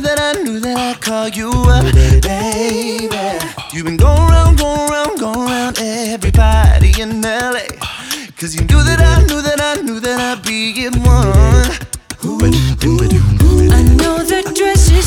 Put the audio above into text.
knew that I'd call you up, baby. You've been going round, going round everybody in LA. Cause you knew that I knew that I'd be at one. I know the dress